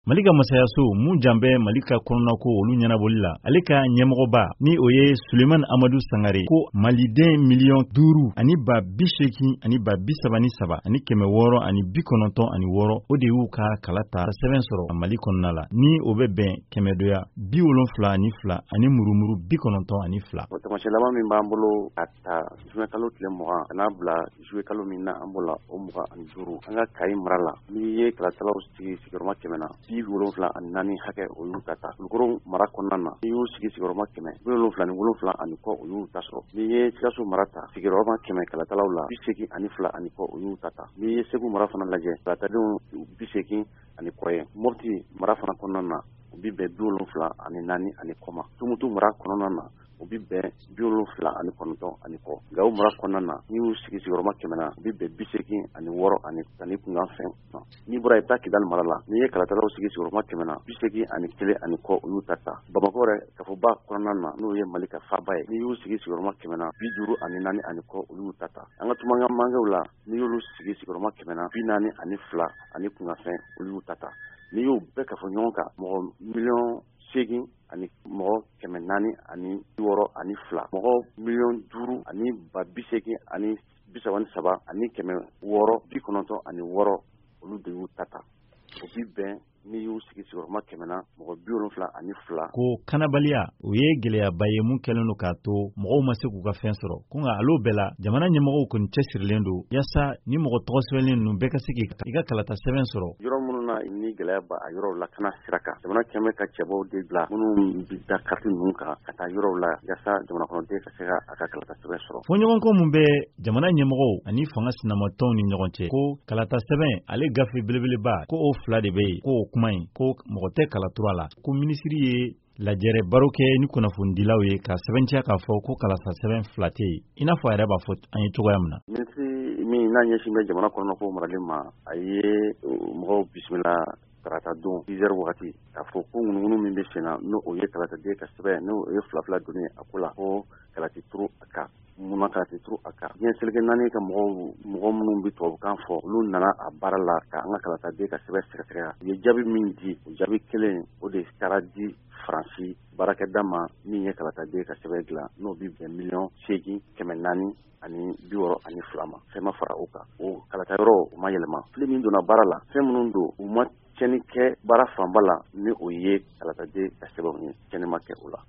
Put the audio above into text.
Mali ka masayaso mun janbɛ Mali ka kɔnɔna ko olu ɲɛnabɔli la ale ka ɲɛmɔgɔba ni o ye Sulemani Amadu Sangare ko maliden miliyɔn 5 ani ba 80 ani ba 33 ani 696 o de y'u ka kala ta sɛbɛn sɔrɔ Mali kɔnɔna la ni o bɛ bɛn 172 ani murumuru 92. O tamasiyɛlama min b'an bolo a ta juin kalo tile 20 ka n'a bila juillet kalo min na an bolo o 25 an ka Kayi mara la n'i ye kalatalaw sigi sigiyɔrɔma 100 74 hakɛ o y'u ta Kulukoro mara kɔnɔna na n'i y'u sigi sigiyɔrɔma 177 ani kɔ o y'u ta sɔrɔ n'i ye Sikaso mara ta sigiyɔrɔma 100 kalatalaw la 82 ani kɔ o y'u ta n'i ye Segu mara fana lajɛ kalatadenw 80 ani kɔ ye Mopti mara fana kɔnɔna na u bi bɛn 74 ani kɔ ma Tumutu mara kɔnɔna na u bi bɛn 79 ani kɔ Gawo mara kɔnɔna na n'i y'u sigi sigiyɔrɔma 100 na u bi bɛn 86 ani kunkan fɛn n'i bɔra i bɛ taa Kidali mara la n'i ye kalatalaw sigi sigiyɔrɔma 100 na 81 ani kɔ u y'u ta Bamakɔ yɛrɛ kafoba kɔnɔna na n'o ye Mali ka faaba ye n'i y'u sigi sigiyɔrɔma 100 na 54 ani kɔ u y'u ta an ka Tumaŋa mangew la n'i y'olu sigi sigiyɔrɔma 100 na 42 ani kunkan fɛn u y'u ta n'i y'u bɛɛ kafo ɲɔgɔn kan mɔgɔ 8,000,000 ani mɔgɔ 400 ani 62 mɔgɔ 5,000,000 ani ba 80 ani 33 ani 696 ani 6 olu de y'u ta o bi bɛn n'i y'u sigi sigiyɔrɔma 100 na mɔgɔ 72 ko kanabaliya o ye gɛlɛyaba ye mun kɛlen don k'a to mɔgɔw ma se k'u ka fɛn sɔrɔ ko nka alo bɛɛ la jamana ɲɛmɔgɔw kɔni cɛsirilen don yaasa ni mɔgɔ tɔgɔ sɛbɛnlen ninnu bɛɛ ka se k'i ka kalata sɛbɛn sɔrɔ yɔrɔ minnu na ni gɛlɛya ba a yɔrɔw la kana sira kan jamana kɛmɛ ka cɛbɔw de bila minnu bi da kariti ninnu kan ka taa yɔrɔw la yaasa jamana kɔnɔden ka se a ka kalata sɛbɛn sɔrɔ fɔɲɔgɔnkɔ mun bɛ jamana ɲɛmɔgɔw ani fanga sinamatɔnw ni ɲɔgɔn cɛ ko kalata sɛbɛn ale gafe belebeleba ko o 2 de bɛ yen ko o kuma in ko mɔgɔ tɛ kalatura la ko minisiri ye lajɛrɛ baro kɛ ni kunnafonidilaw ye ka sɛbɛnciya k'a fɔ ko kalata sɛbɛn 2 tɛ yen i n'a fɔ a yɛrɛ b'a fɔ an ye cogoya min na minisiri min n'a ɲɛsin bɛ jamana kɔnɔna ko marali ma a ye mɔgɔw bisimila karata don 10 heures wagati k'a fɔ ko ŋunuŋunu min bɛ sen na n'o o ye kalataden ka sɛbɛn n'o ye 2 donnen a ko la ko kalati turu a kan munna kalati turu a kan diɲɛ seleke naani ka mɔgɔ minnu bɛ tubabukan fɔ olu nana a baara la ka an ka kalataden ka sɛbɛn sɛgɛsɛgɛ u ye jaabi min di o jaabi kelen o de taara di Faransi baarakɛda ma min ye kalataden ka sɛbɛn dilan n'o bi bɛn 8,400,000 ani 62 ma fɛn ma fara o kan o kalata yɔrɔ o ma yɛlɛma fili min donna baara la fɛn minnu don u ma cɛnni kɛ baara fanba la ni o ye kalataden ka sɛbɛnw ye cɛnni ma kɛ o la